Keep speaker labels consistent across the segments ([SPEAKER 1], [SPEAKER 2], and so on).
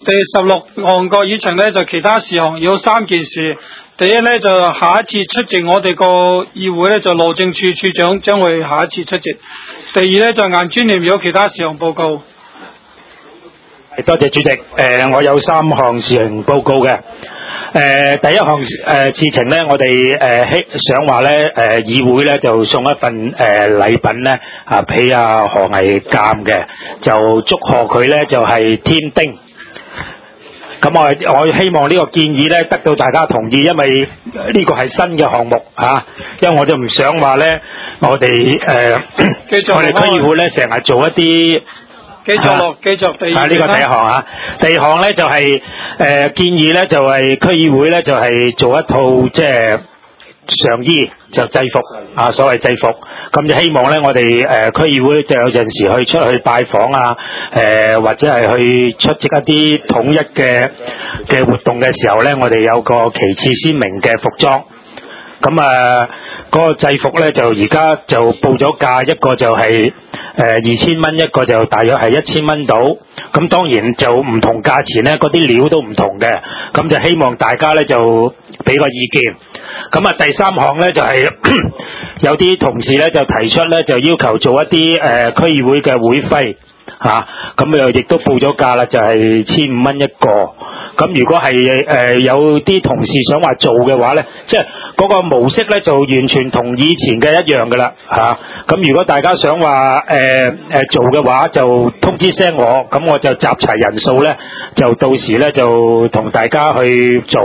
[SPEAKER 1] 第16項個議程呢，就其他事項有3件事。第一呢，就下一次出席我哋個議會呢，就路政處處長將會下一次出席。第二呢，就顏專念有其他事項報告。
[SPEAKER 2] 多謝主席。我有3項事情報告嘅。第一項事情呢，我哋想話呢，議會呢就送一份禮品呢俾阿何毅鑑嘅，就祝賀佢呢就係添丁。咁我希望呢個建議呢得到大家同意，因為呢個係新嘅項目嚇，因為我就唔想話呢，我哋我哋區議會呢成日做一啲。繼續第二。呢個第一項嚇，第二項咧就係建議咧就係區議會咧就係做一套即係上衣就制服啊，所謂制服，咁就希望咧我哋區議會就有陣時去出去拜訪啊，或者係去出席一啲統一嘅活動嘅時候咧，我哋有個旗幟鮮明嘅服裝。咁嗰個制服咧就而家就報咗價，一個就係2000蚊，一個就大約係1000蚊到。咁當然就唔同價錢咧，嗰啲料都唔同嘅。咁就希望大家咧就俾個意見。咁第3項咧就係有啲同事咧就提出咧就要求做一啲區議會嘅會費。咁又亦都報咗價啦，就係1500蚊一個。咁如果係有啲同事想話做嘅話咧，即係嗰個模式咧就完全同以前嘅一樣噶啦咁如果大家想話做嘅話，就通知聲我，咁我就集齊人數咧，就到時咧就同大家去做。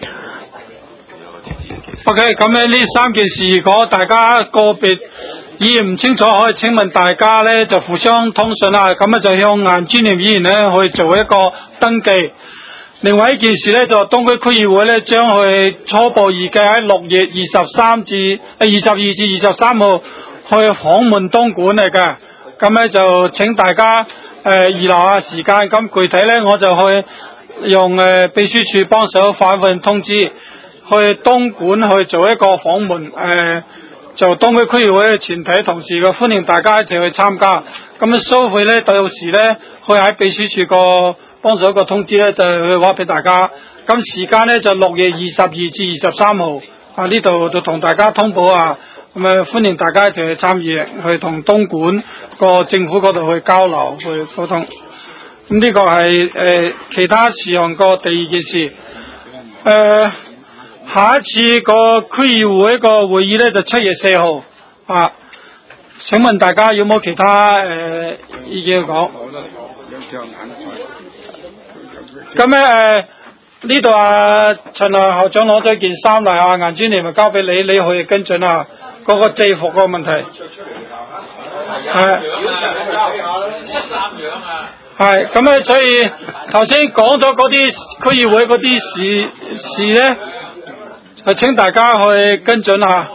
[SPEAKER 1] OK， 咁呢3件事，如果大家個別議員唔清楚，可以請問大家呢就互相通訊啦。咁就向顏專念議員呢去做一個登記。另外一件事呢，就東區區議會呢將去初步預計喺6月22至23號去訪問東莞嚟嘅。咁呢就請大家預留下時間。咁具體呢，我就去用秘書處幫手發一份通知，去東莞去做一個訪問。就東區區議會嘅全體同事嘅歡迎大家一齊去參加。咁收費呢，到時呢，可以喺秘書處個幫手個通知呢，就去話俾大家。咁時間呢，就6月22至23號。呢度就同大家通報啊。咁歡迎大家一齊去參與，去同東莞個政府嗰度去交流去溝通。咁呢個係其他事項個第2件事。下一次個區議會個會議呢，就7月4號請問大家有冇其他意見講？咁呢度陳校長攞咗件衫嚟顏專念咪交俾你，你可以跟進嗰個制服個問題。係咁所以頭先講咗嗰啲區議會嗰啲事呢，請大家去跟進下。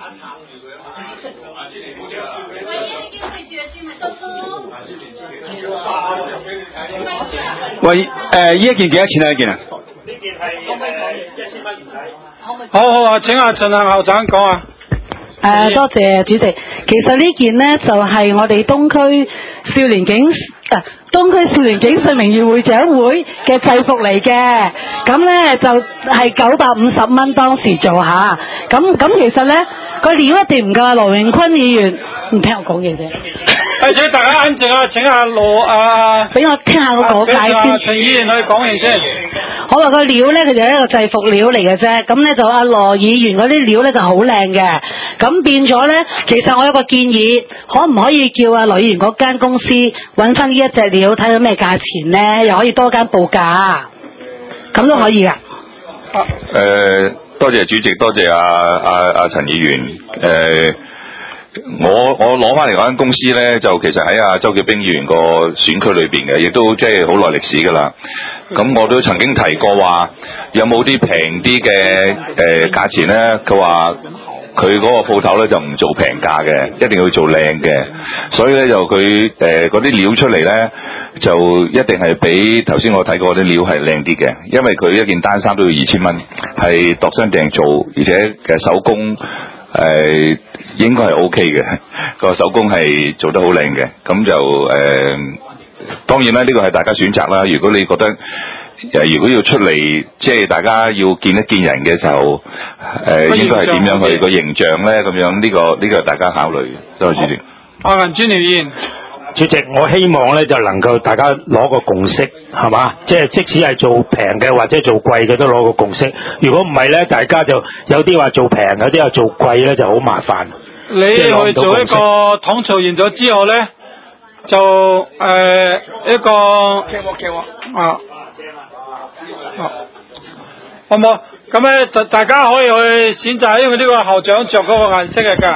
[SPEAKER 3] 喂，呢一件幾多錢啊？呢件啊？
[SPEAKER 2] 呢件係1000蚊唔使。
[SPEAKER 1] 好請阿陳校長講啊。
[SPEAKER 4] 多謝主席。其實呢件呢，就係我哋東區少年警訓名譽會長會嘅制服嚟嘅。咁呢，就係950蚊當時做下。咁其實呢，個料一定唔夠羅永坤議員唔聽我講嘢啫。
[SPEAKER 1] 請大家安靜啊！請阿
[SPEAKER 4] 俾我聽下個講解先。
[SPEAKER 1] 陳議員去講完先。
[SPEAKER 4] 我話個料呢，佢就係一個制服料嚟嘅啫。咁呢，就阿羅議員嗰啲料呢，就好靚嘅。咁變咗呢，其實我有個建議，可唔可以叫阿羅議員嗰間公司揾翻呢一隻料，睇到咩價錢呢？又可以多間報價，咁都可以噶。
[SPEAKER 5] 多謝主席，多謝阿陳議員。我攞翻嚟嗰間公司咧，就其實喺阿周潔冰議員個選區裏邊嘅，亦都即係好耐歷史噶啦。咁我都曾經提過話，有冇啲平啲嘅價錢咧？佢話佢嗰個鋪頭咧就唔做平價嘅，一定要做靚嘅。所以咧就佢嗰啲料出嚟咧，就一定係比頭先我睇過啲料係靚啲嘅，因為佢一件單衫都要2000蚊，係度身訂做，而且嘅手工應該係 OK 嘅，個手工係做得好靚嘅，咁就當然啦，呢個係大家選擇啦。如果你覺得如果要出嚟，即係大家要見一見人嘅時候，應該係點樣去個形象咧？咁樣呢個係大家考慮嘅。多謝主席。
[SPEAKER 1] 顏專業議員。
[SPEAKER 2] 主席，我希望咧就能夠大家攞個共識，係嘛？即係即使係做平嘅或者做貴嘅都攞個共識。如果唔係咧，大家就有啲話做平，有啲話做貴咧就好麻煩。
[SPEAKER 1] 你去做一個統籌完咗之後咧，就一個好唔好？咁咧大家可以去選擇，因為呢個校長着嗰個顏色嚟㗎。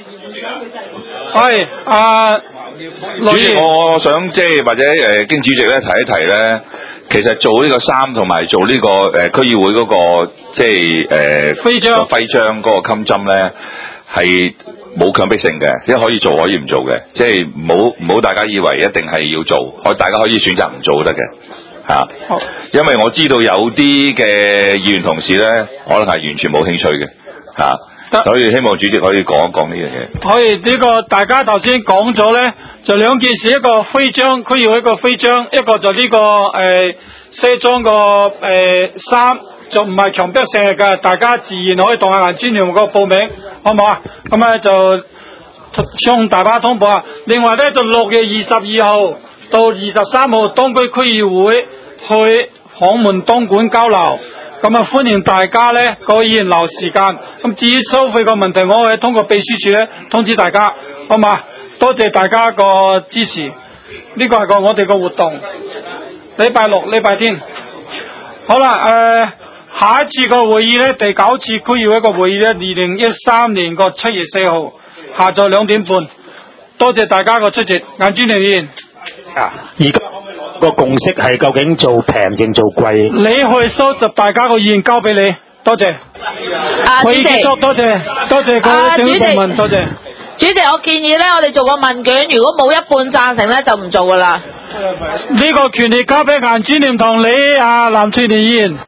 [SPEAKER 1] 係
[SPEAKER 5] 主席，我想即係或者經主席咧提一提咧，其實做呢個衫同埋做呢個區議會嗰個即係徽章嗰個襟針咧係冇強迫性嘅，即係可以做可以唔做嘅，即係唔好大家以為一定係要做，大家可以選擇唔做得嘅嚇。因為我知道有啲嘅議員同事咧，可能係完全冇興趣嘅嚇。所以希望主席可以講一講呢樣嘢。可以
[SPEAKER 1] 呢個大家頭先講咗咧，就兩件事，一個徽章，區議會一個徽章，一個就呢個西裝個衫，就唔係強迫性嘅，大家自然可以同顏專員個報名，好唔好啊？咁咧就向大家通報啊。另外咧就6月22號到23號，東區區議會去訪問東莞交流。咁啊，歡迎大家咧，各位議員留時間。咁至於收費個問題，我會通過秘書處咧通知大家，好嘛？多謝大家個支持。呢個係我哋個活動，禮拜六、禮拜天。好啦，下一次個會議咧，第9次區議會個會議咧，2013年個7月4號下晝2點半。多謝大家個出席，顏專員議員。
[SPEAKER 2] 而家個共識係究竟做平定做貴？
[SPEAKER 1] 你去收集大家個意見交俾你，多謝。
[SPEAKER 6] 主席，
[SPEAKER 1] 多謝各位政府部門，多謝。
[SPEAKER 6] 主席，我建議咧，我哋做個問卷，如果冇一半贊成咧，就唔做噶啦。
[SPEAKER 1] 呢個權利交俾顏專員同你藍翠蓮議員。